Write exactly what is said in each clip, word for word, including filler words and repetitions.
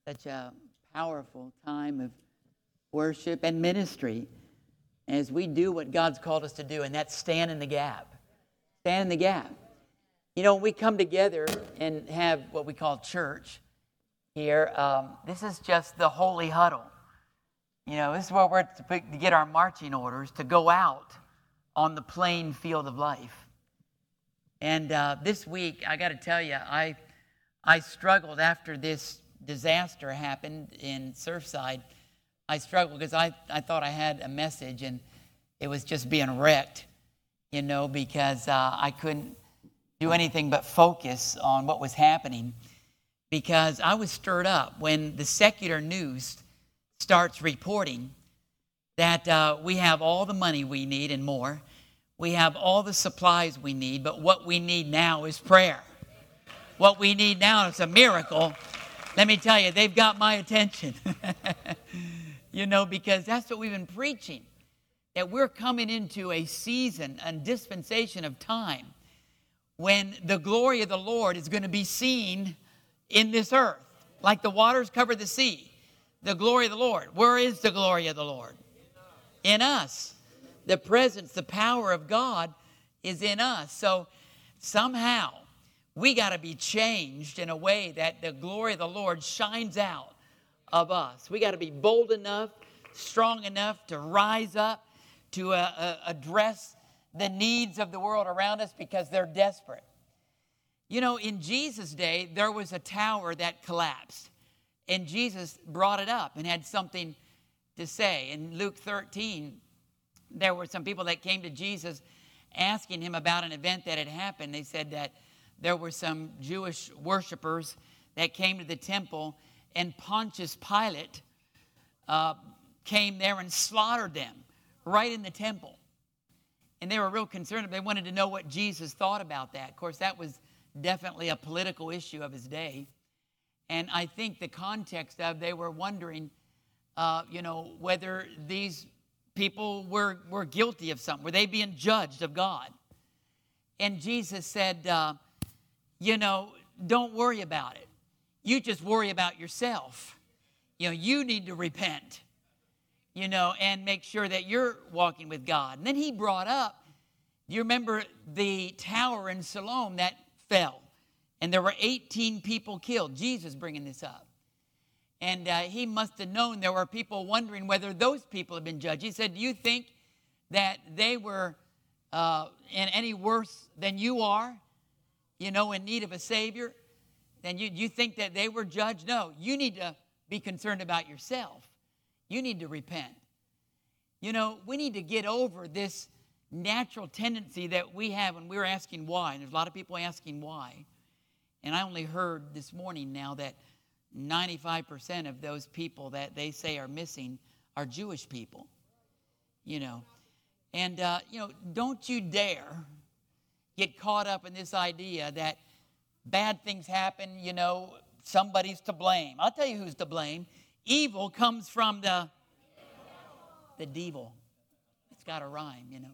Such a powerful time of worship and ministry as we do what God's called us to do, and that's stand in the gap. Stand in the gap. You know, we come together and have what we call church here. Um, this is just the holy huddle. You know, this is where we're to get our marching orders to go out on the playing field of life. And uh, this week, I got to tell you, I I struggled after this disaster happened in Surfside. I struggled because I, I thought I had a message and it was just being wrecked, you know, because uh, I couldn't do anything but focus on what was happening, because I was stirred up when the secular news starts reporting that uh, we have all the money we need and more. We have all the supplies we need, but what we need now is prayer. What we need now is a miracle. Let me tell you, they've got my attention. You know, because that's what we've been preaching, that we're coming into a season and dispensation of time when the glory of the Lord is going to be seen in this earth. Like the waters cover the sea, the glory of the Lord. Where is the glory of the Lord? In us. The presence, the power of God is in us. So somehow we got to be changed in a way that the glory of the Lord shines out of us. We got to be bold enough, strong enough to rise up, to uh, uh, address the needs of the world around us because they're desperate. You know, in Jesus' day, there was a tower that collapsed, and Jesus brought it up and had something to say. In Luke thirteen, there were some people that came to Jesus asking him about an event that had happened. They said that there were some Jewish worshipers that came to the temple, and Pontius Pilate uh, came there and slaughtered them right in the temple. And they were real concerned. They wanted to know what Jesus thought about that. Of course, that was definitely a political issue of his day. And I think the context of they were wondering, uh, you know, whether these people were, were guilty of something. Were they being judged of God? And Jesus said, uh, you know, don't worry about it. You just worry about yourself. You know, you need to repent, you know, and make sure that you're walking with God. And then he brought up, do you remember the tower in Siloam that fell? And there were eighteen people killed. Jesus bringing this up. And uh, he must have known there were people wondering whether those people had been judged. He said, do you think that they were uh, in any worse than you are, you know, in need of a Savior? Then you, you think that they were judged? No, you need to be concerned about yourself. You need to repent. You know, we need to get over this natural tendency that we have when we're asking why. And there's a lot of people asking why. And I only heard this morning now that ninety-five percent of those people that they say are missing are Jewish people. You know, and, uh, you know, don't you dare get caught up in this idea that bad things happen, you know, somebody's to blame. I'll tell you who's to blame. Evil comes from the, the devil. It's got a rhyme, you know.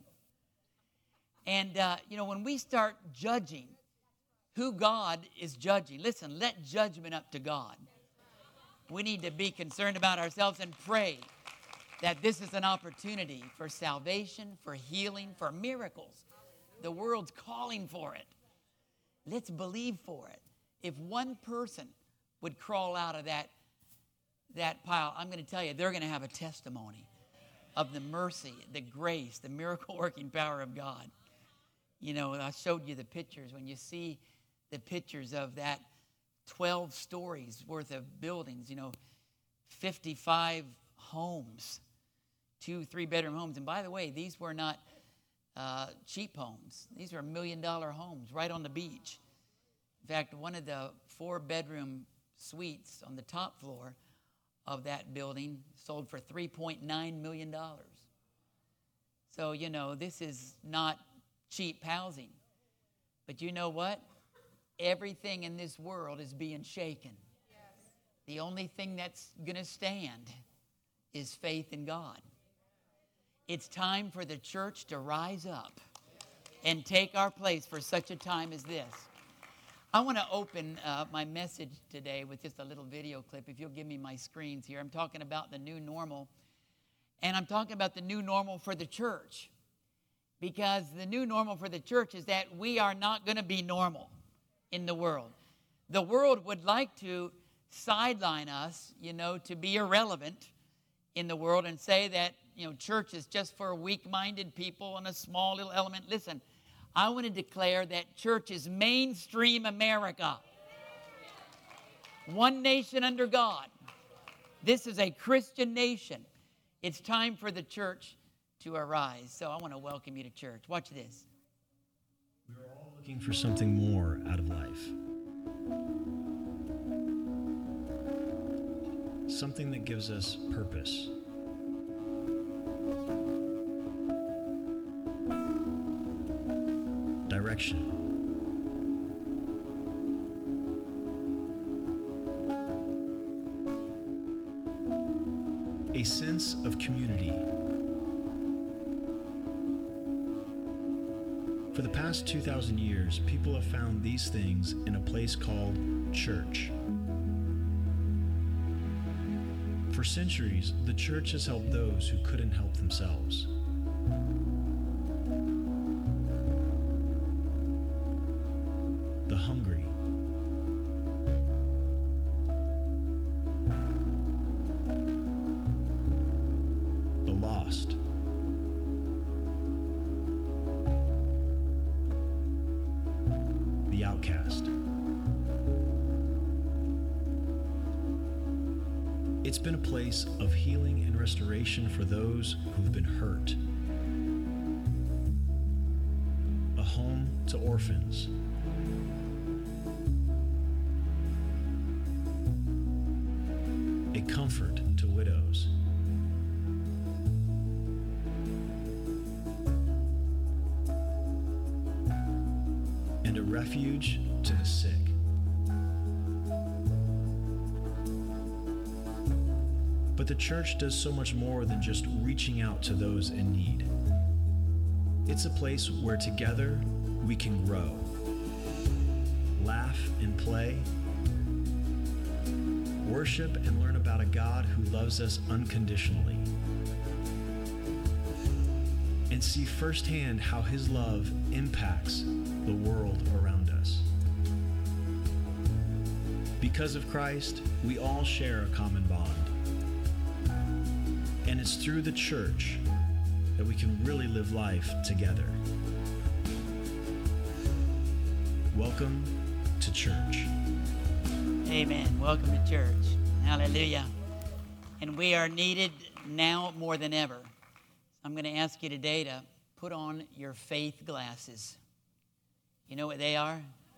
And, uh, you know, when we start judging who God is judging, listen, let judgment up to God. We need to be concerned about ourselves and pray that this is an opportunity for salvation, for healing, for miracles. The world's calling for it. Let's believe for it. If one person would crawl out of that, that pile, I'm going to tell you, they're going to have a testimony of the mercy, the grace, the miracle-working power of God. You know, I showed you the pictures. When you see the pictures of that twelve stories worth of buildings, you know, fifty-five homes, two, three-bedroom homes. And by the way, these were not Uh, cheap homes. These are million-dollar homes right on the beach. In fact, one of the four-bedroom suites on the top floor of that building sold for three point nine million dollars. So, you know, this is not cheap housing. But you know what? Everything in this world is being shaken. Yes. The only thing that's going to stand is faith in God. It's time for the church to rise up and take our place for such a time as this. I want to open uh, my message today with just a little video clip. If you'll give me my screens here. I'm talking about the new normal. And I'm talking about the new normal for the church. Because the new normal for the church is that we are not going to be normal in the world. The world would like to sideline us, you know, to be irrelevant in the world and say that, you know, church is just for weak-minded people and a small little element. Listen, I want to declare that church is mainstream America. One nation under God. This is a Christian nation. It's time for the church to arise. So I want to welcome you to church. Watch this. We're all looking for something more out of life. Something that gives us purpose. Direction. A sense of community. For the past two thousand years, people have found these things in a place called church. For centuries, the church has helped those who couldn't help themselves. The hungry. The lost. The outcast. It's been a place of healing and restoration for those who've been hurt. A home to orphans. A comfort to widows. And a refuge to the sick. But the church does so much more than just reaching out to those in need. It's a place where together we can grow, laugh and play, worship and learn about a God who loves us unconditionally, and see firsthand how His love impacts the world around us. Because of Christ, we all share a common bond. And it's through the church that we can really live life together. Welcome to church. Amen. Welcome to church. Hallelujah. And we are needed now more than ever. I'm going to ask you today to put on your faith glasses. You know what they are?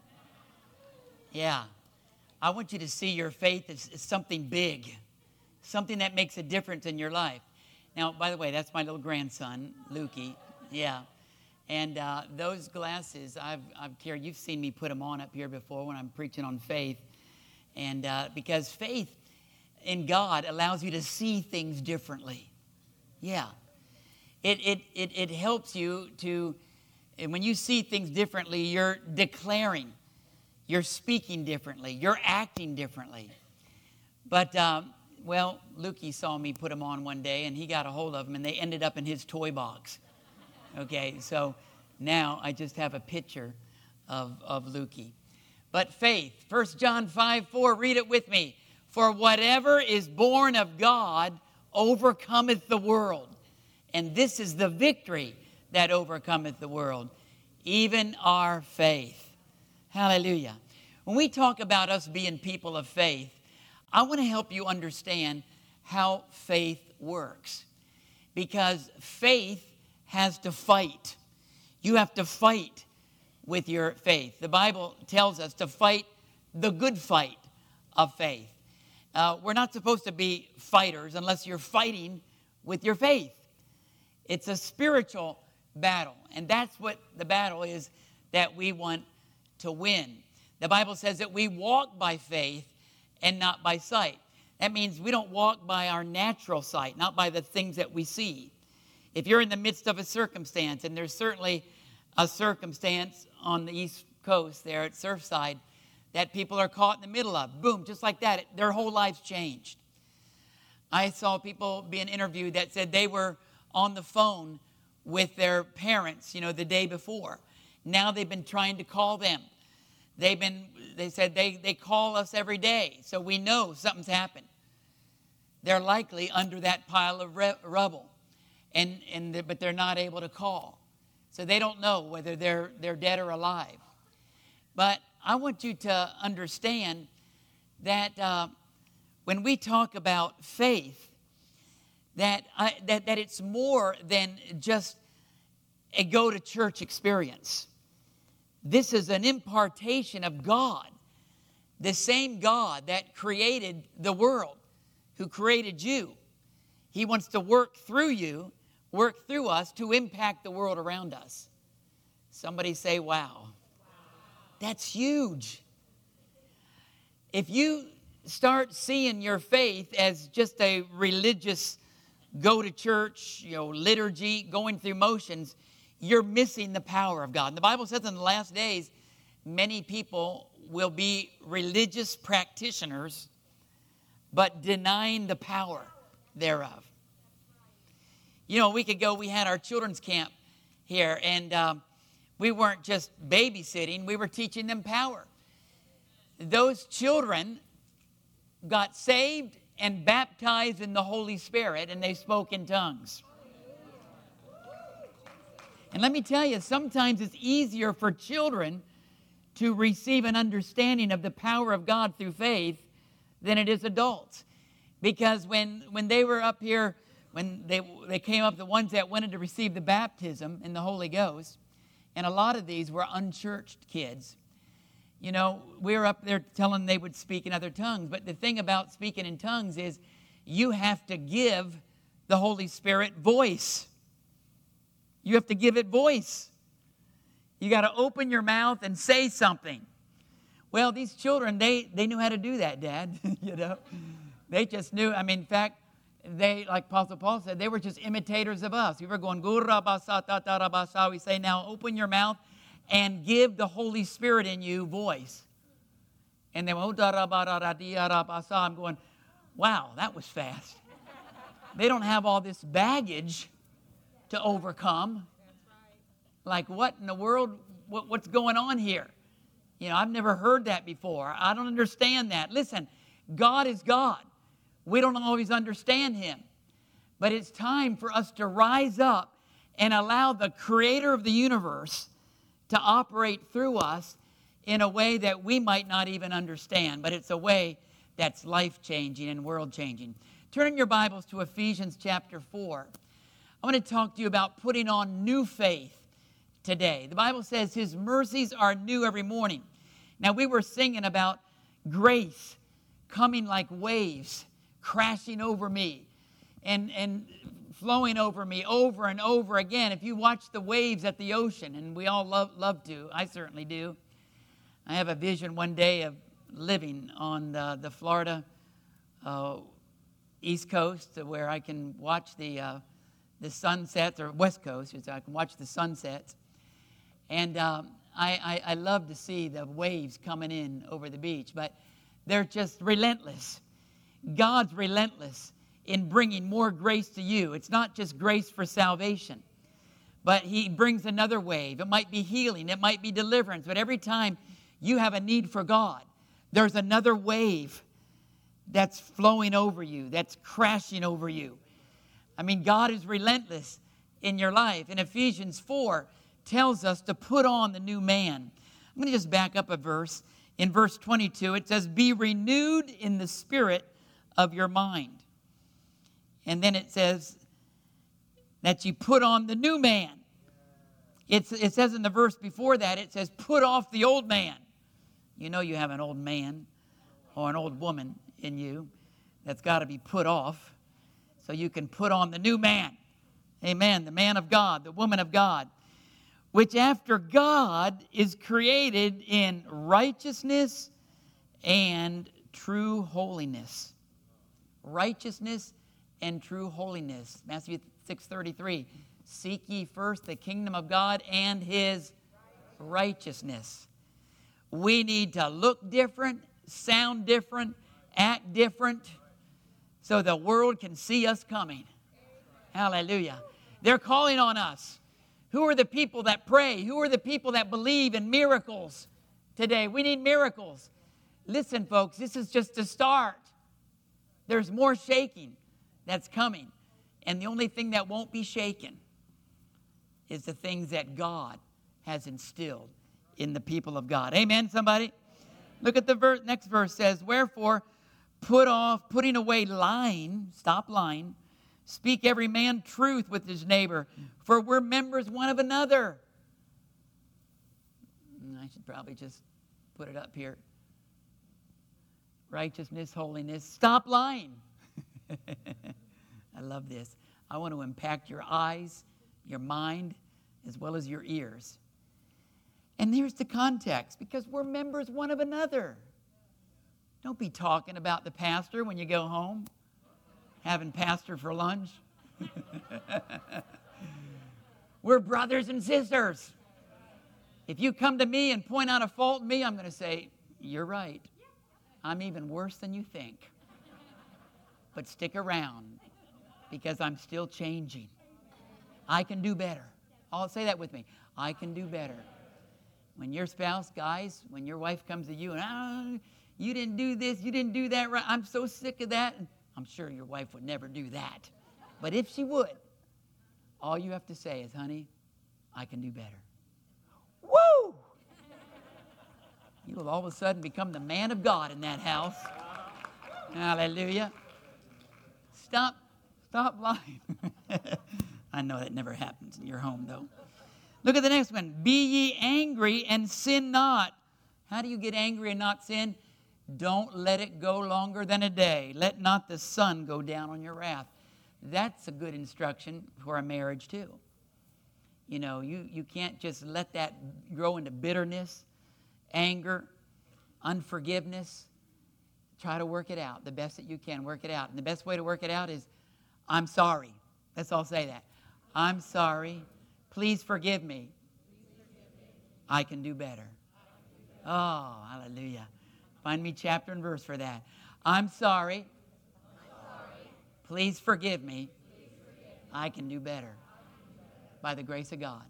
Yeah. I want you to see your faith as, as something big, something that makes a difference in your life. Now, by the way, that's my little grandson, Lukey. Yeah. And uh, those glasses, I've, I've carried, you've seen me put them on up here before when I'm preaching on faith. And uh, because faith in God allows you to see things differently. Yeah. It, it, it, it helps you to, and when you see things differently, you're declaring, you're speaking differently, you're acting differently. But, um, well, Lukey saw me put them on one day, and he got a hold of them, and they ended up in his toy box. Okay, so now I just have a picture of, of Lukey. But faith, First John five four, read it with me. For whatever is born of God overcometh the world. And this is the victory that overcometh the world, even our faith. Hallelujah. When we talk about us being people of faith, I want to help you understand how faith works. Because faith has to fight. You have to fight with your faith. The Bible tells us to fight the good fight of faith. Uh, we're not supposed to be fighters unless you're fighting with your faith. It's a spiritual battle, and that's what the battle is that we want to win. The Bible says that we walk by faith and not by sight. That means we don't walk by our natural sight, not by the things that we see. If you're in the midst of a circumstance, and there's certainly a circumstance on the East Coast there at Surfside that people are caught in the middle of. Boom, just like that, their whole lives changed. I saw people being interviewed that said they were on the phone with their parents, you know, the day before. Now they've been trying to call them. They've been, they said they, they call us every day, so we know something's happened. They're likely under that pile of re- rubble, and, and the, but they're not able to call. So they don't know whether they're, they're dead or alive. But I want you to understand that uh, when we talk about faith, that, I, that, that it's more than just a go-to-church experience. This is an impartation of God, the same God that created the world, who created you. He wants to work through you, work through us to impact the world around us. Somebody say, wow. That's huge. If you start seeing your faith as just a religious go to church, you know, liturgy, going through motions, you're missing the power of God. And the Bible says in the last days, many people will be religious practitioners, but denying the power thereof. You know, a week ago we had our children's camp here, and um, we weren't just babysitting, we were teaching them power. Those children got saved and baptized in the Holy Spirit, and they spoke in tongues. And let me tell you, sometimes it's easier for children to receive an understanding of the power of God through faith than it is adults. Because when, when they were up here, when they, they came up, the ones that wanted to receive the baptism in the Holy Ghost, and a lot of these were unchurched kids. You know, we were up there telling them they would speak in other tongues. But the thing about speaking in tongues is you have to give the Holy Spirit voice. You have to give it voice. You got to open your mouth and say something. Well, these children, they, they knew how to do that, Dad. You know, they just knew. I mean, in fact, they, like Apostle Paul said, they were just imitators of us. We were going, "Gurabasa tatarabasa." We say, now open your mouth and give the Holy Spirit in you voice. And they went, I'm going, wow, that was fast. They don't have all this baggage to overcome. Like, what in the world, what, what's going on here? You know, I've never heard that before. I don't understand that. Listen, God is God. We don't always understand Him. But it's time for us to rise up and allow the Creator of the universe to operate through us in a way that we might not even understand. But it's a way that's life-changing and world-changing. Turn in your Bibles to Ephesians chapter four. I want to talk to you about putting on new faith today. The Bible says His mercies are new every morning. Now, we were singing about grace coming like waves, crashing over me and, and flowing over me over and over again. If you watch the waves at the ocean, and we all love, love to, I certainly do. I have a vision one day of living on the, the Florida uh, East Coast where I can watch the, uh, the sunsets, or West Coast, so I can watch the sunsets. And um, I, I, I love to see the waves coming in over the beach, but they're just relentless. God's relentless in bringing more grace to you. It's not just grace for salvation, but He brings another wave. It might be healing. It might be deliverance. But every time you have a need for God, there's another wave that's flowing over you, that's crashing over you. I mean, God is relentless in your life. And Ephesians four tells us to put on the new man. I'm going to just back up a verse. In verse twenty-two, it says, be renewed in the spirit of your mind. And then it says that you put on the new man. It's, it says in the verse before that, it says, put off the old man. You know you have an old man or an old woman in you that's got to be put off so you can put on the new man. Amen. The man of God, the woman of God, which after God is created in righteousness and true holiness. Righteousness and true holiness. Matthew six thirty-three. Seek ye first the kingdom of God and His righteousness. We need to look different, sound different, act different, so the world can see us coming. Hallelujah. They're calling on us. Who are the people that pray? Who are the people that believe in miracles today? We need miracles. Listen, folks, this is just a start. There's more shaking that's coming. And the only thing that won't be shaken is the things that God has instilled in the people of God. Amen, somebody? Look at the verse, next verse says, wherefore, put off, putting away lying, stop lying, speak every man truth with his neighbor, for we're members one of another. I should probably just put it up here. Righteousness, holiness, stop lying. I love this. I want to impact your eyes, your mind, as well as your ears. And here's the context, because we're members one of another. Don't be talking about the pastor when you go home, having pastor for lunch. We're brothers and sisters. If you come to me and point out a fault in me, I'm going to say, you're right. I'm even worse than you think. But stick around, because I'm still changing. I can do better. I'll say that with me. I can do better. When your spouse, guys, when your wife comes to you and, oh, you didn't do this, you didn't do that right, I'm so sick of that. I'm sure your wife would never do that. But if she would, all you have to say is, honey, I can do better. Woo! You will all of a sudden become the man of God in that house. Hallelujah. Stop, stop lying. I know that never happens in your home, though. Look at the next one. Be ye angry and sin not. How do you get angry and not sin? Don't let it go longer than a day. Let not the sun go down on your wrath. That's a good instruction for a marriage, too. You know, you, you can't just let that grow into bitterness, anger, unforgiveness. Try to work it out the best that you can. Work it out. And the best way to work it out is, I'm sorry. Let's all say that. I'm sorry. Please forgive me. I can do better. Oh, hallelujah. Find me chapter and verse for that. I'm sorry. Please forgive me. I can do better. By the grace of God.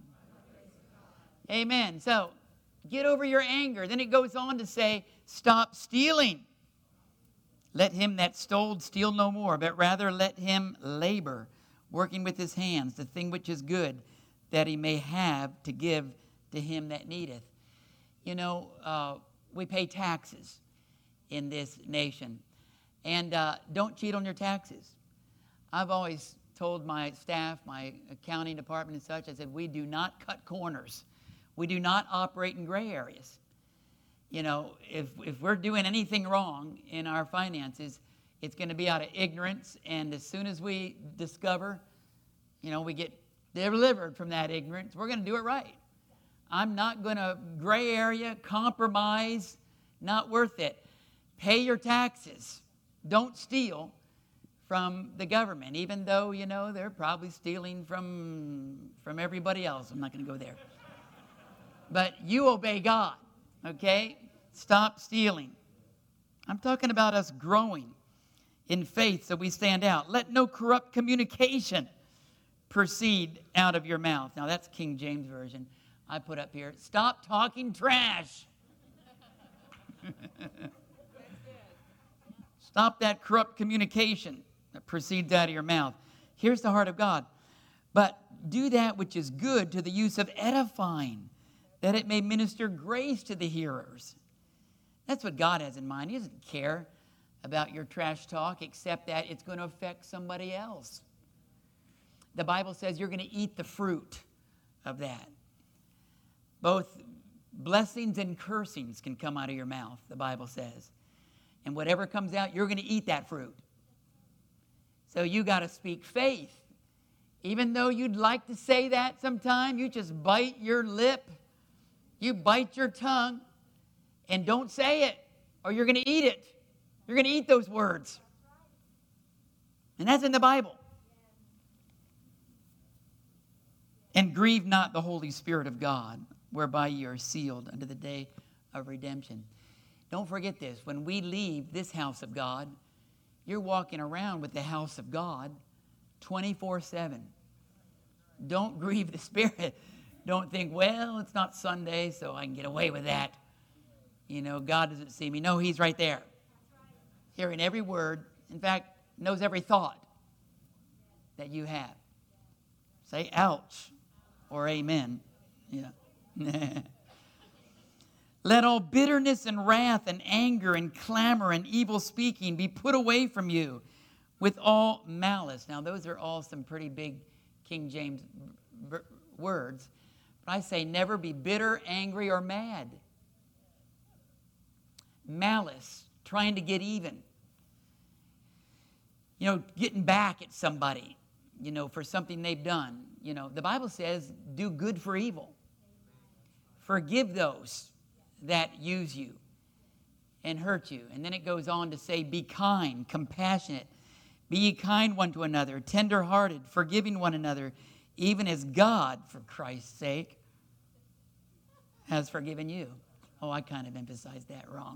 Amen. So, get over your anger. Then it goes on to say, stop stealing. Let him that stole steal no more, but rather let him labor, working with his hands, the thing which is good, that he may have to give to him that needeth. You know, uh, we pay taxes in this nation. And uh, don't cheat on your taxes. I've always told my staff, my accounting department and such, I said, we do not cut corners. We do not operate in gray areas. You know, if, if we're doing anything wrong in our finances, it's going to be out of ignorance. And as soon as we discover, you know, we get delivered from that ignorance, we're going to do it right. I'm not going to gray area, compromise, not worth it. Pay your taxes. Don't steal from the government, even though, you know, they're probably stealing from, from everybody else. I'm not going to go there. But you obey God, okay? Stop stealing. I'm talking about us growing in faith so we stand out. Let no corrupt communication proceed out of your mouth. Now, that's King James Version. I put up here, stop talking trash. Stop that corrupt communication that proceeds out of your mouth. Here's the heart of God. But do that which is good to the use of edifying, that it may minister grace to the hearers. That's what God has in mind. He doesn't care about your trash talk except that it's going to affect somebody else. The Bible says you're going to eat the fruit of that. Both blessings and cursings can come out of your mouth, the Bible says. And whatever comes out, you're going to eat that fruit. So you got to speak faith. Even though you'd like to say that sometime, you just bite your lip. You bite your tongue and don't say it, or you're going to eat it. You're going to eat those words. And that's in the Bible. And grieve not the Holy Spirit of God, whereby ye are sealed unto the day of redemption. Don't forget this. When we leave this house of God, you're walking around with the house of God twenty-four seven. Don't grieve the Spirit. Don't think, well, it's not Sunday, so I can get away with that. You know, God doesn't see me. No, He's right there. Hearing every word. In fact, knows every thought that you have. Say ouch or amen. Yeah. Let all bitterness and wrath and anger and clamor and evil speaking be put away from you with all malice. Now, those are all some pretty big King James b- words. But I say never be bitter, angry, or mad. Malice, trying to get even. You know, getting back at somebody, you know, for something they've done. You know, the Bible says do good for evil. Forgive those that use you and hurt you. And then it goes on to say, be kind, compassionate. Be ye kind one to another, tender-hearted, forgiving one another, even as God, for Christ's sake, has forgiven you. Oh, I kind of emphasized that wrong.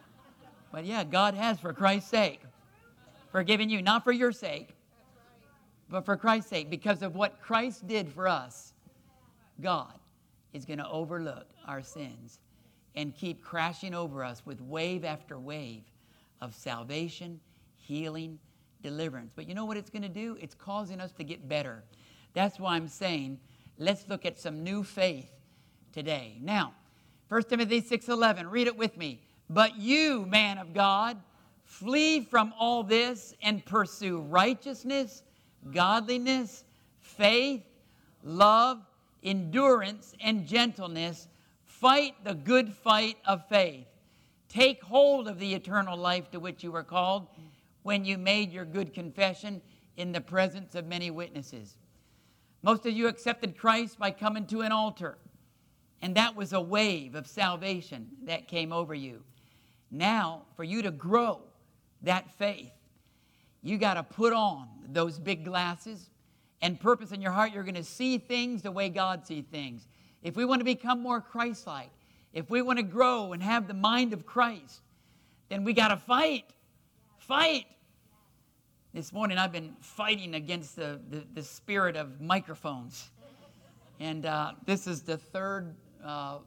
But yeah, God has, for Christ's sake, forgiven you. Not for your sake, but for Christ's sake. Because of what Christ did for us, God is going to overlook our sins and keep crashing over us with wave after wave of salvation, healing, deliverance. But you know what it's going to do? It's causing us to get better. That's why I'm saying, let's look at some new faith today. Now, First Timothy six eleven, read it with me. But you, man of God, flee from all this and pursue righteousness, godliness, faith, love, endurance, and gentleness. Fight the good fight of faith. Take hold of the eternal life to which you were called when you made your good confession in the presence of many witnesses. Most of you accepted Christ by coming to an altar, and that was a wave of salvation that came over you. Now, for you to grow that faith, you got to put on those big glasses and purpose in your heart. You're going to see things the way God sees things. If we want to become more Christ-like, if we want to grow and have the mind of Christ, then we got to fight. Fight. This morning I've been fighting against the, the, the spirit of microphones. And uh, this is the third uh,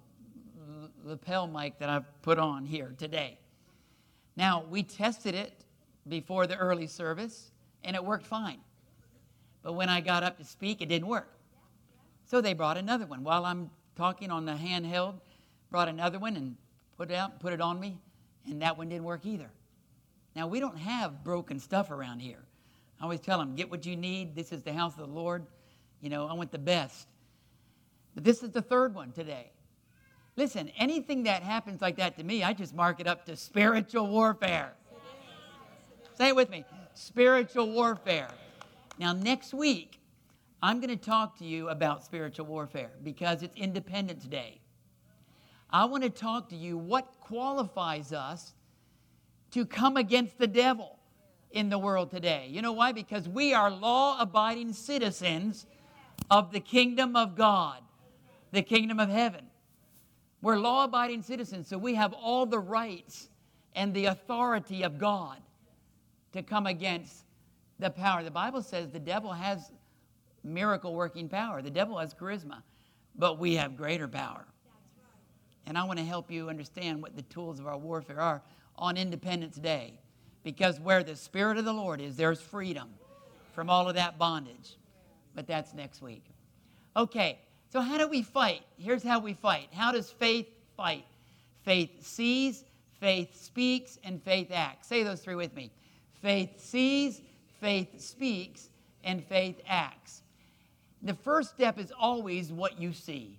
lapel mic that I've put on here today. Now, we tested it before the early service, and it worked fine. But when I got up to speak, it didn't work. So they brought another one. While I'm talking on the handheld, brought another one and put it out, put it on me, and that one didn't work either. Now, we don't have broken stuff around here. I always tell them, get what you need. This is the house of the Lord. You know, I want the best. But this is the third one today. Listen, anything that happens like that to me, I just mark it up to spiritual warfare. Say it with me. Spiritual warfare. Now, next week, I'm going to talk to you about spiritual warfare because it's Independence Day. I want to talk to you what qualifies us to come against the devil in the world today. You know why? Because we are law-abiding citizens of the kingdom of God, the kingdom of heaven. We're law-abiding citizens, so we have all the rights and the authority of God to come against the power. The Bible says the devil has miracle-working power. The devil has charisma, but we have greater power. And I want to help you understand what the tools of our warfare are on Independence Day. Because where the Spirit of the Lord is, there's freedom from all of that bondage. But that's next week. Okay, so how do we fight? Here's how we fight. How does faith fight? Faith sees, faith speaks, and faith acts. Say those three with me. Faith sees, faith speaks, and faith acts. The first step is always what you see.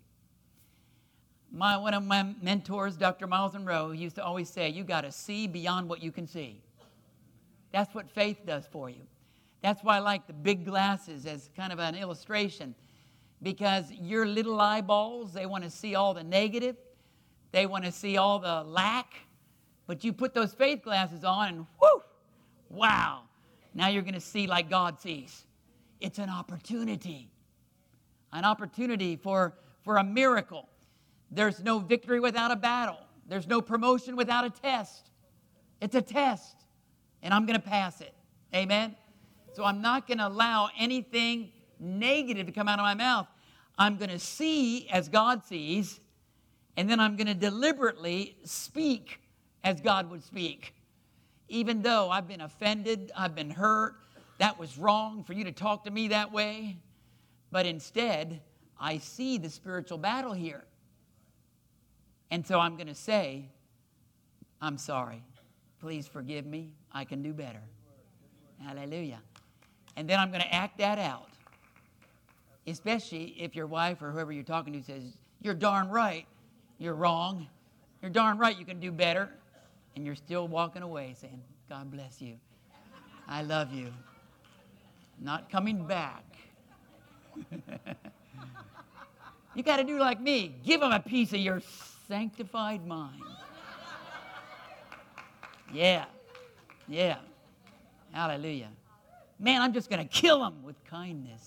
My, one of my mentors, Doctor Miles Monroe, he used to always say, you got to see beyond what you can see. That's what faith does for you. That's why I like the big glasses as kind of an illustration, because your little eyeballs, they want to see all the negative. They want to see all the lack. But you put those faith glasses on and whoo, wow, now you're going to see like God sees. It's an opportunity, an opportunity for, for a miracle. There's no victory without a battle. There's no promotion without a test. It's a test, and I'm going to pass it. Amen? So I'm not going to allow anything negative to come out of my mouth. I'm going to see as God sees, and then I'm going to deliberately speak as God would speak. Even though I've been offended, I've been hurt, that was wrong for you to talk to me that way. But instead, I see the spiritual battle here. And so I'm going to say, I'm sorry. Please forgive me. I can do better. Hallelujah. And then I'm going to act that out. Especially if your wife or whoever you're talking to says, you're darn right. You're wrong. You're darn right you can do better. And you're still walking away saying, God bless you. I love you. Not coming back. You got to do like me. Give them a piece of your sanctified mind. Yeah. Yeah. Hallelujah. Man, I'm just going to kill them with kindness.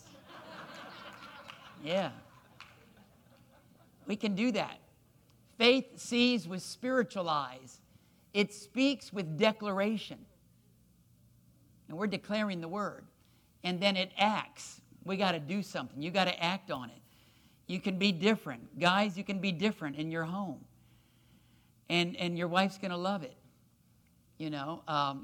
Yeah. We can do that. Faith sees with spiritual eyes. It speaks with declaration. And we're declaring the word. And then it acts. We got to do something. You got to act on it. You can be different. Guys, you can be different in your home. And and your wife's going to love it. You know, um,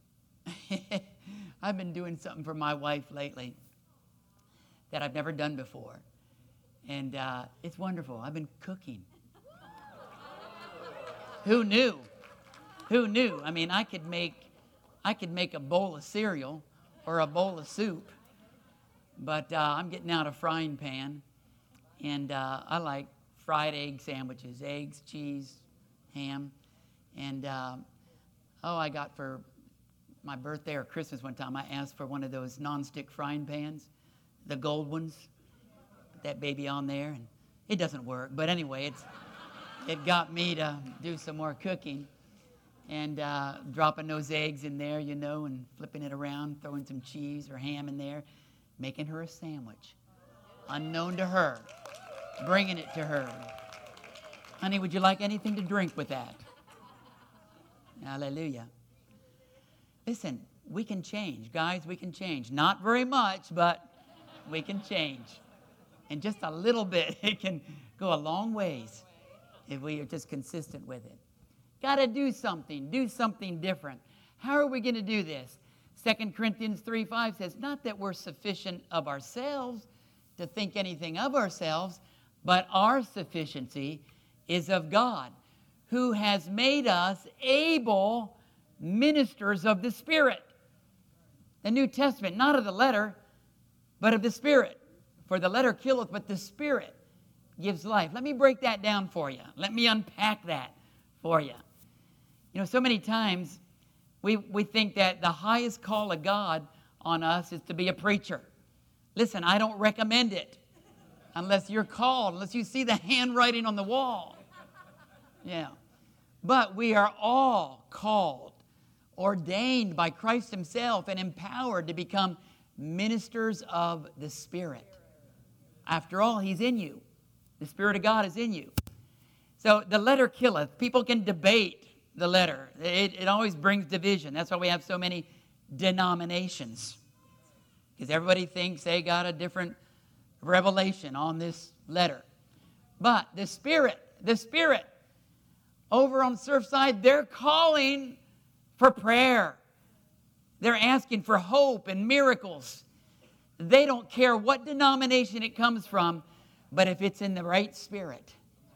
I've been doing something for my wife lately that I've never done before. And uh, it's wonderful. I've been cooking. Who knew? Who knew? I mean, I could make I could make a bowl of cereal or a bowl of soup. But uh, I'm getting out a frying pan. And uh, I like fried egg sandwiches, eggs, cheese, ham. And, uh, oh, I got for my birthday or Christmas one time, I asked for one of those nonstick frying pans, the gold ones. Put that baby on there, and it doesn't work. But anyway, it's it got me to do some more cooking. And uh, dropping those eggs in there, you know, and flipping it around, throwing some cheese or ham in there, making her a sandwich, unknown to her. Bringing it to her. Honey, would you like anything to drink with that? Hallelujah. Listen, we can change. Guys, we can change. Not very much, but we can change. And just a little bit, it can go a long ways if we are just consistent with it. Got to do something. Do something different. How are we going to do this? Second Corinthians three five says, not that we're sufficient of ourselves to think anything of ourselves, but our sufficiency is of God, who has made us able ministers of the Spirit. The New Testament, not of the letter, but of the Spirit. For the letter killeth, but the Spirit gives life. Let me break that down for you. Let me unpack that for you. You know, so many times we, we think that the highest call of God on us is to be a preacher. Listen, I don't recommend it. Unless you're called, unless you see the handwriting on the wall. Yeah. But we are all called, ordained by Christ himself, and empowered to become ministers of the Spirit. After all, he's in you. The Spirit of God is in you. So the letter killeth. People can debate the letter. It, it always brings division. That's why we have so many denominations. Because everybody thinks they got a different revelation on this letter. But the Spirit, the Spirit, over on Surfside, they're calling for prayer. They're asking for hope and miracles. They don't care what denomination it comes from, but if it's in the right spirit,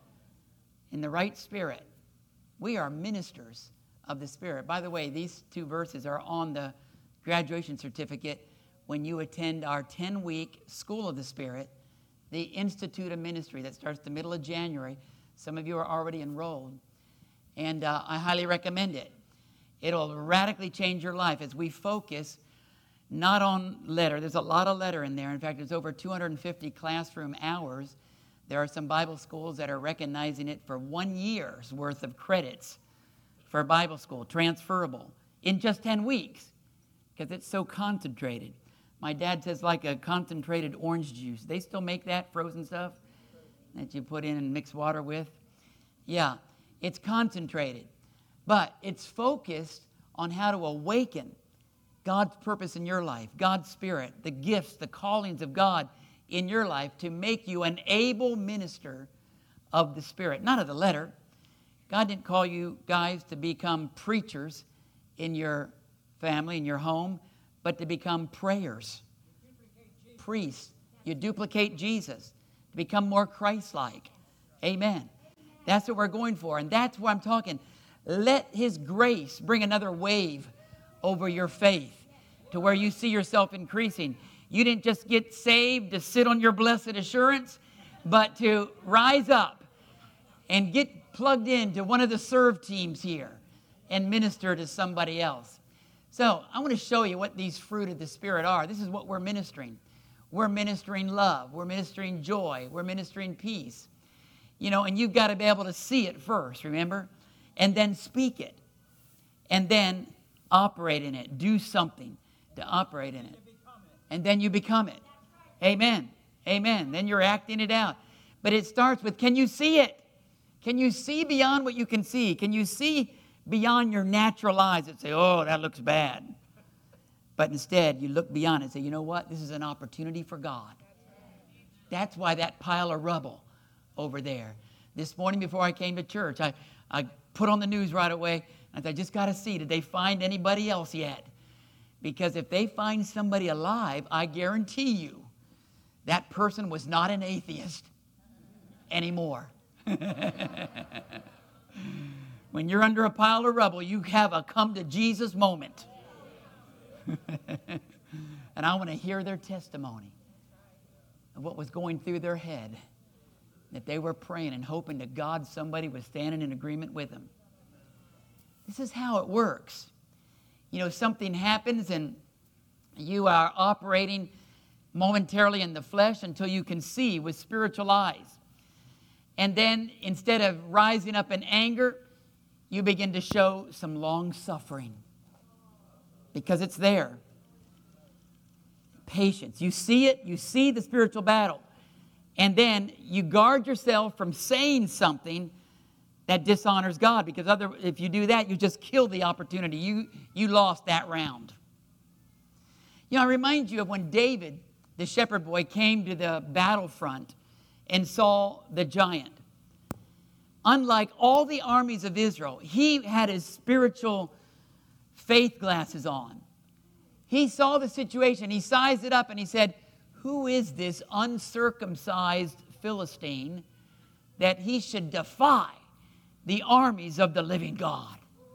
in the right spirit, we are ministers of the Spirit. By the way, these two verses are on the graduation certificate when you attend our ten-week School of the Spirit, the Institute of Ministry that starts the middle of January. Some of you are already enrolled, and uh, I highly recommend it. It'll radically change your life as we focus not on letter. There's a lot of letter in there. In fact, there's over two hundred fifty classroom hours. There are some Bible schools that are recognizing it for one year's worth of credits for Bible school, transferable, in just ten weeks, because it's so concentrated. My dad says like a concentrated orange juice. They still make that frozen stuff that you put in and mix water with. Yeah. It's concentrated. But it's focused on how to awaken God's purpose in your life, God's Spirit, the gifts, the callings of God in your life to make you an able minister of the Spirit, not of the letter. God didn't call you guys to become preachers in your family, in your home, but to become prayers, priests. You duplicate Jesus to become more Christ-like. Amen. That's what we're going for, and that's what I'm talking. Let His grace bring another wave over your faith to where you see yourself increasing. You didn't just get saved to sit on your blessed assurance, but to rise up and get plugged into one of the serve teams here and minister to somebody else. So I want to show you what these fruit of the Spirit are. This is what we're ministering. We're ministering love. We're ministering joy. We're ministering peace. You know, and you've got to be able to see it first, remember? And then speak it. And then operate in it. Do something to operate in it. And then you become it. Amen. Amen. Then you're acting it out. But it starts with, can you see it? Can you see beyond what you can see? Can you see beyond your natural eyes that say, oh, that looks bad? But instead, you look beyond it and say, you know what? This is an opportunity for God. That's why that pile of rubble over there. This morning before I came to church, I, I put on the news right away. And I just got to see, did they find anybody else yet? Because if they find somebody alive, I guarantee you that person was not an atheist anymore. When you're under a pile of rubble, you have a come to Jesus moment. And I want to hear their testimony of what was going through their head, that they were praying and hoping to God somebody was standing in agreement with them. This is how it works. You know, something happens and you are operating momentarily in the flesh until you can see with spiritual eyes. And then instead of rising up in anger, you begin to show some long suffering because it's there. Patience. You see it, you see the spiritual battle. And then you guard yourself from saying something that dishonors God, because other, if you do that, you just kill the opportunity. You, you lost that round. You know, I remind you of when David, the shepherd boy, came to the battlefront and saw the giant. Unlike all the armies of Israel, he had his spiritual faith glasses on. He saw the situation, he sized it up, and he said, who is this uncircumcised Philistine that he should defy the armies of the living God?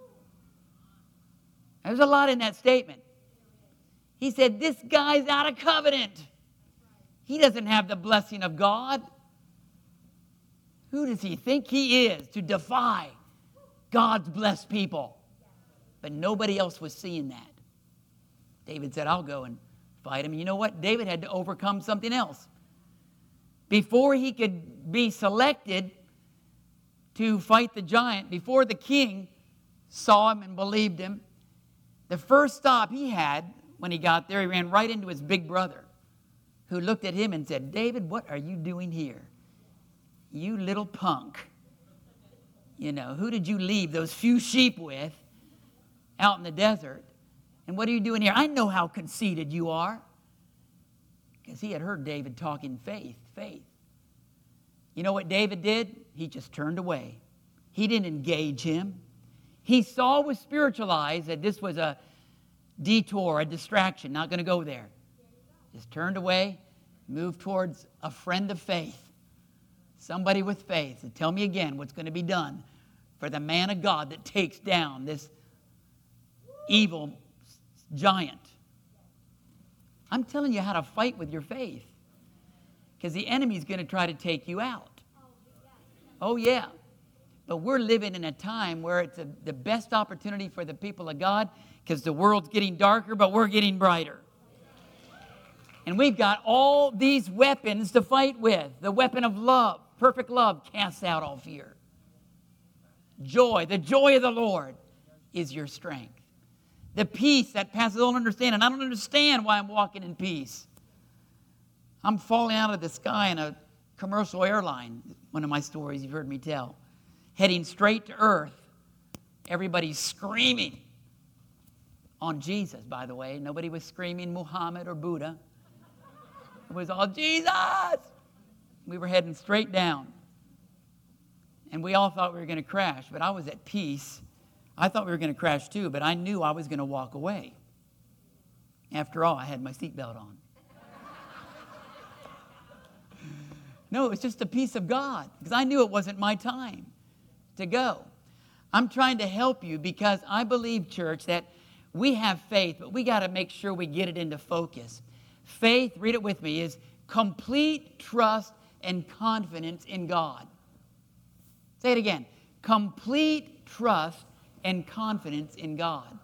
There's a lot in that statement. He said, this guy's out of covenant. He doesn't have the blessing of God. Who does he think he is to defy God's blessed people? But nobody else was seeing that. David said, I'll go and fight him. And you know what? David had to overcome something else. Before he could be selected to fight the giant, before the king saw him and believed him, the first stop he had when he got there, he ran right into his big brother, who looked at him and said, David, what are you doing here? You little punk. You know, who did you leave those few sheep with out in the desert? And what are you doing here? I know how conceited you are. Because he had heard David talking faith, faith. You know what David did? He just turned away. He didn't engage him. He saw with spiritual eyes that this was a detour, a distraction, not going to go there. Just turned away, moved towards a friend of faith. Somebody with faith. And tell me again what's going to be done for the man of God that takes down this evil giant. I'm telling you how to fight with your faith. Because the enemy's going to try to take you out. Oh, yeah. But we're living in a time where it's a, the best opportunity for the people of God, because the world's getting darker, but we're getting brighter. And we've got all these weapons to fight with. The weapon of love. Perfect love casts out all fear. Joy. The joy of the Lord is your strength. The peace that passes all understanding. I don't understand why I'm walking in peace. I'm falling out of the sky in a commercial airline. One of my stories you've heard me tell. heading straight to earth. Everybody's screaming on Jesus, by the way. Nobody was screaming Muhammad or Buddha. It was all Jesus. We were heading straight down. And we all thought we were going to crash, but I was at peace. I thought we were going to crash too, but I knew I was going to walk away. After all, I had my seatbelt on. No, it was just the peace of God, because I knew it wasn't my time to go. I'm trying to help you because I believe, church, that we have faith, but we got to make sure we get it into focus. Faith, read it with me, is complete trust and confidence in God. Say it again. Complete trust and confidence in God.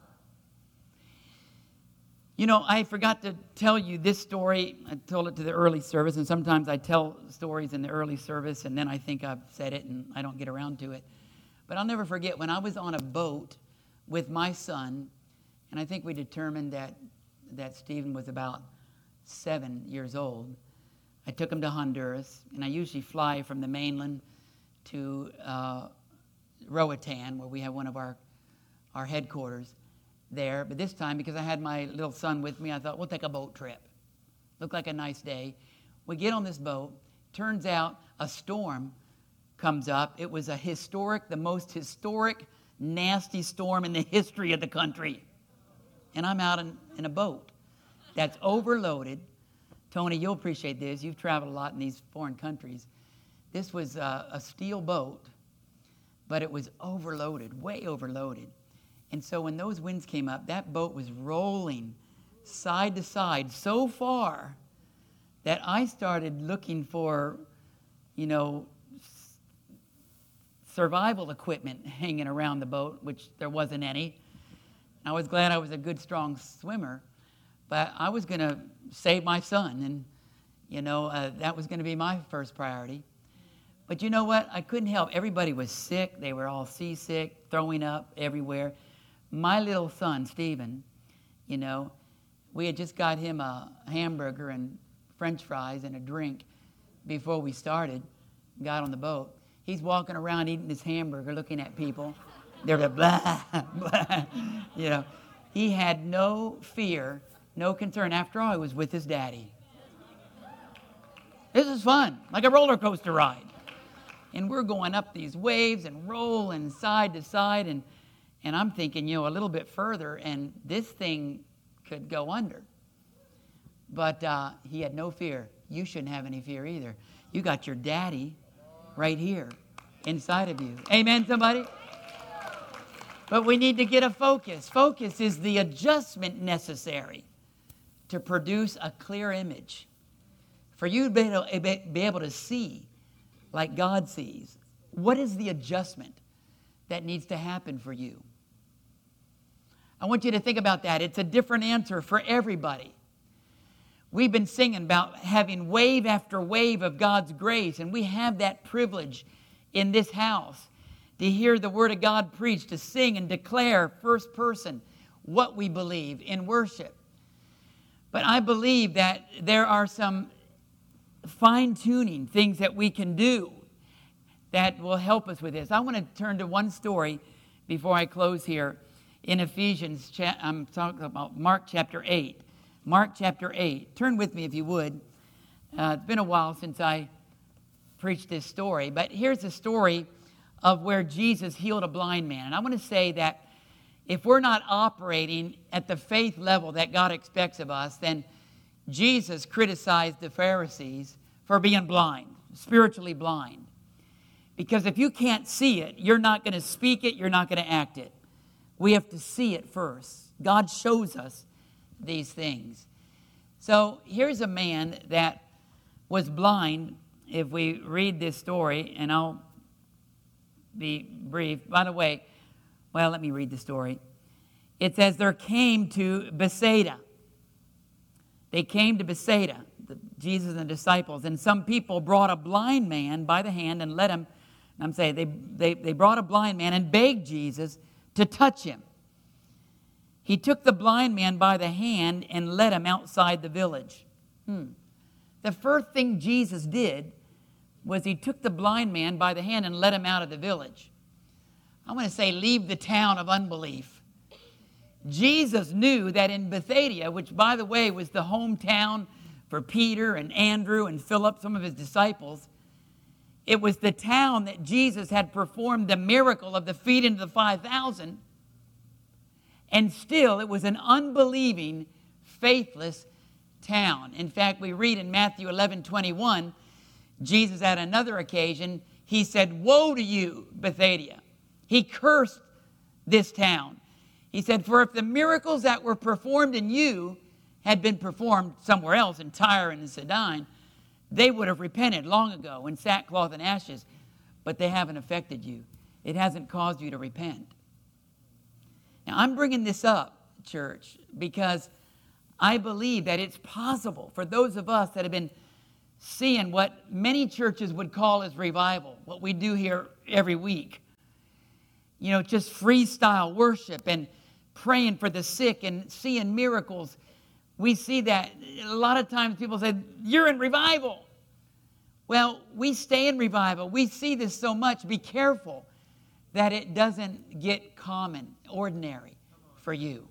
You know, I forgot to tell you this story. I told it to the early service, and sometimes I tell stories in the early service, and then I think I've said it, and I don't get around to it. But I'll never forget when I was on a boat with my son, and I think we determined that, that Stephen was about seven years old. I took him to Honduras, and I usually fly from the mainland to uh, Roatan, where we have one of our, our headquarters there. But this time, because I had my little son with me, I thought, we'll take a boat trip. Looked like a nice day. We get on this boat. Turns out a storm comes up. It was a historic, the most historic, nasty storm in the history of the country. And I'm out in, in a boat that's overloaded. Tony, you'll appreciate this. You've traveled a lot in these foreign countries. This was a, a steel boat, but it was overloaded, way overloaded. And so when those winds came up, that boat was rolling side to side so far that I started looking for, you know, survival equipment hanging around the boat, which there wasn't any. I was glad I was a good, strong swimmer, but I was going to save my son, and, you know, uh, that was going to be my first priority. But you know what? I couldn't help. Everybody was sick. They were all seasick, throwing up everywhere. My little son, Stephen, you know, we had just got him a hamburger and French fries and a drink before we started, got on the boat. He's walking around eating his hamburger, looking at people. They're like, blah, blah. You know, he had no fear, no concern. After all, he was with his daddy. This is fun, like a roller coaster ride. And we're going up these waves and rolling side to side. And, and I'm thinking, you know, a little bit further, and this thing could go under. But uh, he had no fear. You shouldn't have any fear either. You got your daddy right here inside of you. Amen, somebody? But we need to get a focus. Focus is the adjustment necessary to produce a clear image. For you to be able, be able to see like God sees. What is the adjustment that needs to happen for you? I want you to think about that. It's a different answer for everybody. We've been singing about having wave after wave of God's grace, and we have that privilege in this house to hear the Word of God preached, to sing and declare first person what we believe in worship. But I believe that there are some fine-tuning things that we can do that will help us with this. I want to turn to one story before I close here in Ephesians. I'm talking about Mark chapter eight. Mark chapter eight. Turn with me if you would. Uh, it's been a while since I preached this story, but here's a story of where Jesus healed a blind man. And I want to say that if we're not operating at the faith level that God expects of us, then Jesus criticized the Pharisees for being blind, spiritually blind. Because if you can't see it, you're not going to speak it, you're not going to act it. We have to see it first. God shows us these things. So here's a man that was blind. If we read this story, and I'll be brief. By the way, well, let me read the story. It says, there came to Bethsaida. They came to Bethsaida, Jesus and the disciples, and some people brought a blind man by the hand and led him. I'm saying they, they, they brought a blind man and begged Jesus to touch him. He took the blind man by the hand and led him outside the village. Hmm. The first thing Jesus did was he took the blind man by the hand and led him out of the village. I want to say, leave the town of unbelief. Jesus knew that in Bethsaida, which, by the way, was the hometown for Peter and Andrew and Philip, some of his disciples, it was the town that Jesus had performed the miracle of the feeding of the five thousand. And still, it was an unbelieving, faithless town. In fact, we read in Matthew eleven twenty-one, Jesus at another occasion, he said, "Woe to you, Bethsaida." He cursed this town. He said, "For if the miracles that were performed in you had been performed somewhere else, in Tyre and in Sidon, they would have repented long ago in sackcloth and ashes, but they haven't affected you. It hasn't caused you to repent." Now, I'm bringing this up, church, because I believe that it's possible for those of us that have been seeing what many churches would call as revival, what we do here every week. You know, just freestyle worship and praying for the sick and seeing miracles. We see that a lot of times people say, "You're in revival." Well, we stay in revival. We see this so much. Be careful that it doesn't get common, ordinary for you.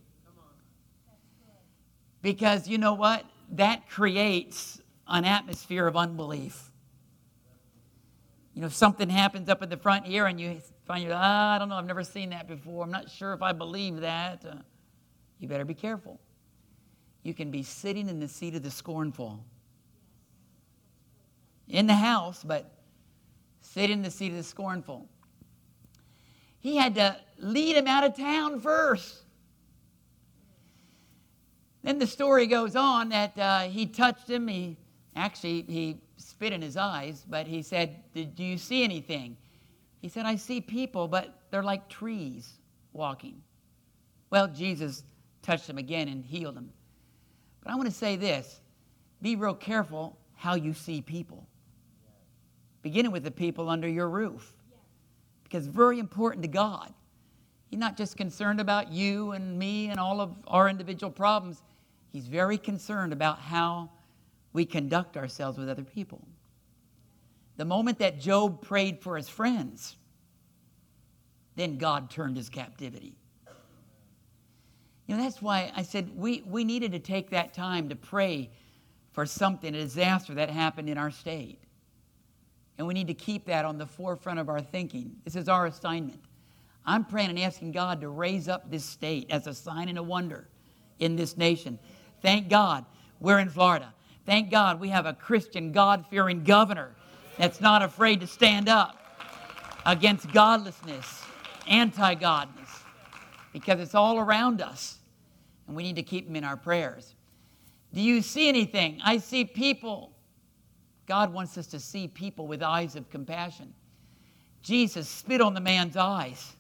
Because you know what? That creates an atmosphere of unbelief. You know, if something happens up in the front here and you find you're, ah, I don't know, I've never seen that before. I'm not sure if I believe that. Uh, you better be careful. You can be sitting in the seat of the scornful. In the house, but sit in the seat of the scornful. He had to lead him out of town first. Then the story goes on that uh, he touched him. He actually, he spit in his eyes, but he said, "Did you see anything?" He said, "I see people, but they're like trees walking." Well, Jesus touched him again and healed him. But I want to say this. Be real careful how you see people. Beginning with the people under your roof. Because it's very important to God. He's not just concerned about you and me and all of our individual problems. He's very concerned about how we conduct ourselves with other people. The moment that Job prayed for his friends, then God turned his captivity. You know, that's why I said we, we needed to take that time to pray for something, a disaster that happened in our state. And we need to keep that on the forefront of our thinking. This is our assignment. I'm praying and asking God to raise up this state as a sign and a wonder in this nation. Thank God we're in Florida. Thank God we have a Christian, God-fearing governor that's not afraid to stand up against godlessness, anti-godness, because it's all around us. And we need to keep them in our prayers. Do you see anything? I see people. God wants us to see people with eyes of compassion. Jesus spit on the man's eyes.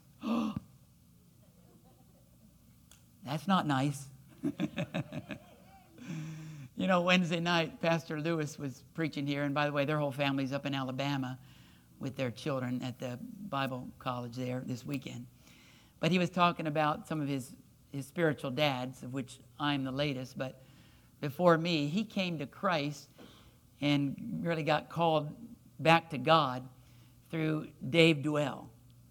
That's not nice. You know, Wednesday night, Pastor Lewis was preaching here. And by the way, their whole family's up in Alabama with their children at the Bible college there this weekend. But he was talking about some of his, his spiritual dads, of which I'm the latest. But before me, he came to Christ and really got called back to God through Dave Dwell.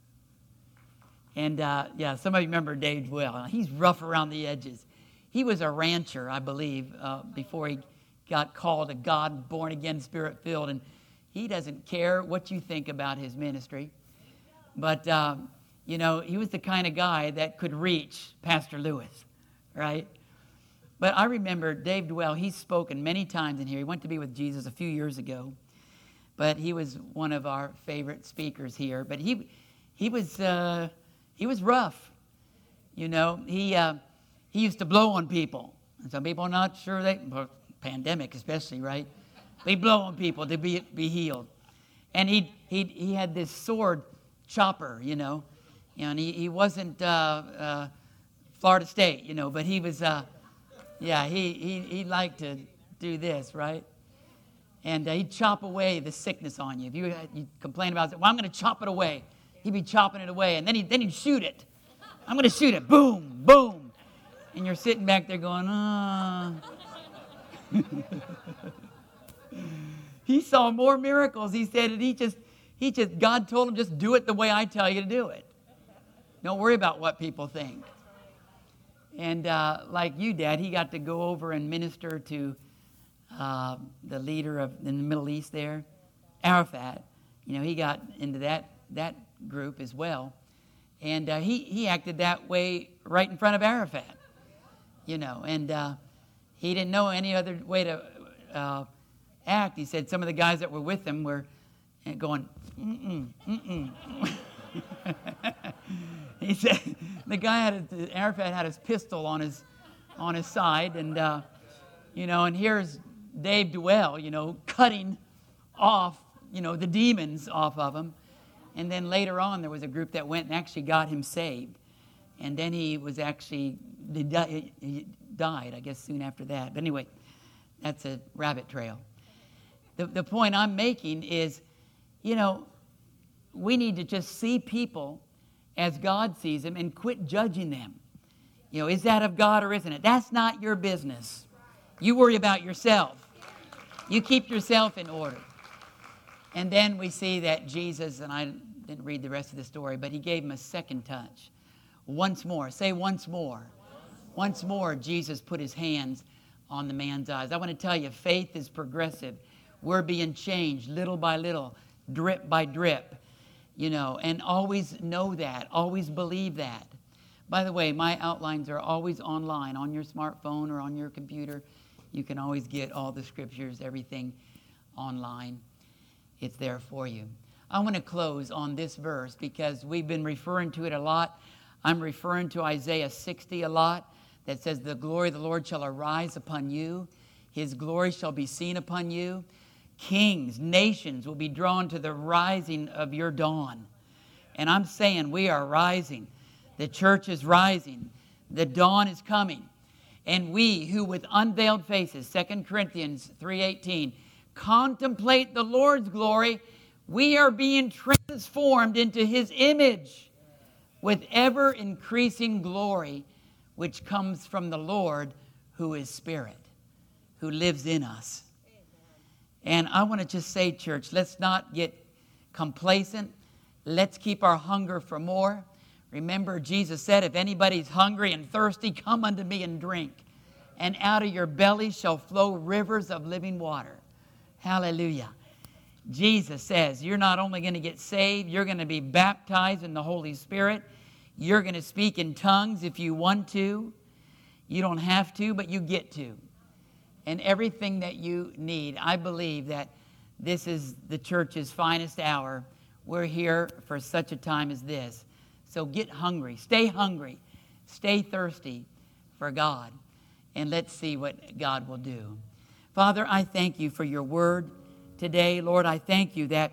And, uh, yeah, some of you remember Dave Dwell. He's rough around the edges. He was a rancher, I believe, uh, before he got called a God, born-again, Spirit-filled. And he doesn't care what you think about his ministry. But, um, you know, he was the kind of guy that could reach Pastor Lewis, right? But I remember Dave Dwell, he's spoken many times in here. He went to be with Jesus a few years ago. But he was one of our favorite speakers here. But he he was uh, he was rough. You know, he uh, he used to blow on people. And some people are not sure they, well, pandemic especially, right? They blow on people to be be healed. And he he he had this sword chopper, you know. You know, and he, he wasn't uh, uh, Florida State, you know, but he was... Uh, Yeah, he, he he liked to do this, right? And uh, he'd chop away the sickness on you. If you you complain about it, well, I'm going to chop it away. He'd be chopping it away, and then he then he'd shoot it. I'm going to shoot it. Boom, boom, and you're sitting back there going, ah. Oh. He saw more miracles. He said, and he just he just God told him, just do it the way I tell you to do it. Don't worry about what people think. And uh, like you, Dad, he got to go over and minister to uh, the leader of in the Middle East there, Arafat. You know, he got into that that group as well. And uh, he, he acted that way right in front of Arafat, you know. And uh, he didn't know any other way to uh, act. He said some of the guys that were with him were going, mm-mm, mm-mm. He said the guy had his, Arafat had his pistol on his on his side, and uh, you know, and here's Dave Duell, you know, cutting off, you know, the demons off of him. And then later on, there was a group that went and actually got him saved. And then he was actually, he died, I guess, soon after that. But anyway, that's a rabbit trail. The, the point I'm making is, you know, we need to just see people as God sees them and quit judging them. You know, is that of God or isn't it? That's not your business. You worry about yourself. You keep yourself in order. And then we see that Jesus, and I didn't read the rest of the story, but he gave him a second touch. Once more. Say once more. Once more, Jesus put his hands on the man's eyes. I want to tell you, faith is progressive. We're being changed little by little, drip by drip, you know, and always know that. Always believe that. By the way, my outlines are always online, on your smartphone or on your computer. You can always get all the scriptures, everything online. It's there for you. I want to close on this verse because we've been referring to it a lot. I'm referring to Isaiah sixty a lot that says, the glory of the Lord shall arise upon you. His glory shall be seen upon you. Kings, nations will be drawn to the rising of your dawn. And I'm saying we are rising. The church is rising. The dawn is coming. And we who with unveiled faces, Second Corinthians three eighteen, contemplate the Lord's glory, we are being transformed into His image with ever-increasing glory, which comes from the Lord who is Spirit, who lives in us. And I want to just say, church, let's not get complacent. Let's keep our hunger for more. Remember, Jesus said, if anybody's hungry and thirsty, come unto me and drink. And out of your belly shall flow rivers of living water. Hallelujah. Jesus says you're not only going to get saved, you're going to be baptized in the Holy Spirit. You're going to speak in tongues if you want to. You don't have to, but you get to. And everything that you need, I believe that this is the church's finest hour. We're here for such a time as this. So get hungry. Stay hungry. Stay thirsty for God. And let's see what God will do. Father, I thank you for your word today. Lord, I thank you that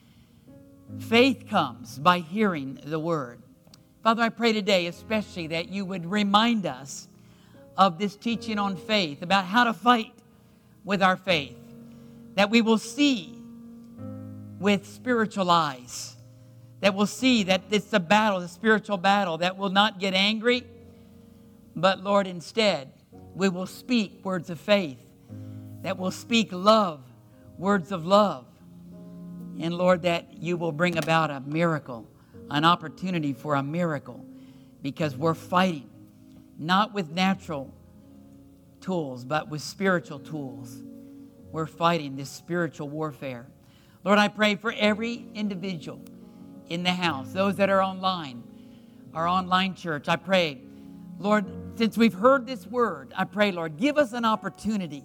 faith comes by hearing the word. Father, I pray today especially that you would remind us of this teaching on faith, about how to fight with our faith, that we will see with spiritual eyes, that we'll see that it's a battle, a spiritual battle, that will not get angry, but Lord, instead, we will speak words of faith, that will speak love, words of love. And Lord, that you will bring about a miracle, an opportunity for a miracle, because we're fighting, not with natural tools, but with spiritual tools. We're fighting this spiritual warfare. Lord, I pray for every individual in the house, those that are online, our online church. I pray, Lord, since we've heard this word, I pray, Lord, give us an opportunity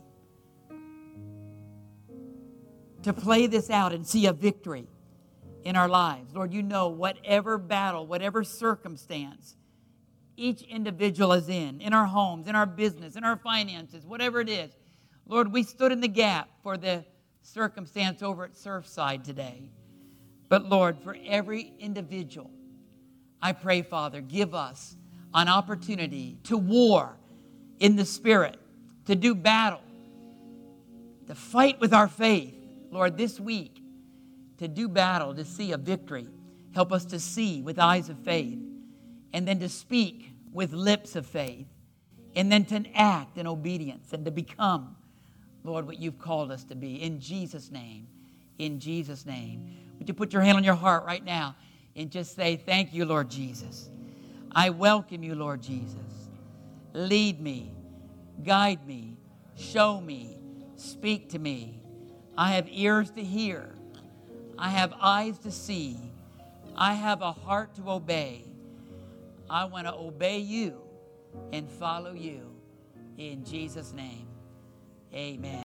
to play this out and see a victory in our lives. Lord, you know whatever battle, whatever circumstance each individual is in, in our homes, in our business, in our finances, whatever it is. Lord, we stood in the gap for the circumstance over at Surfside today. But Lord, for every individual, I pray, Father, give us an opportunity to war in the Spirit, to do battle, to fight with our faith. Lord, this week, to do battle, to see a victory. Help us to see with eyes of faith, and then to speak with lips of faith, and then to act in obedience and to become, Lord, what you've called us to be. In Jesus' name, in Jesus' name. Would you put your hand on your heart right now and just say, thank you, Lord Jesus. I welcome you, Lord Jesus. Lead me, guide me, show me, speak to me. I have ears to hear. I have eyes to see. I have a heart to obey. I want to obey you and follow you. In Jesus' name, amen.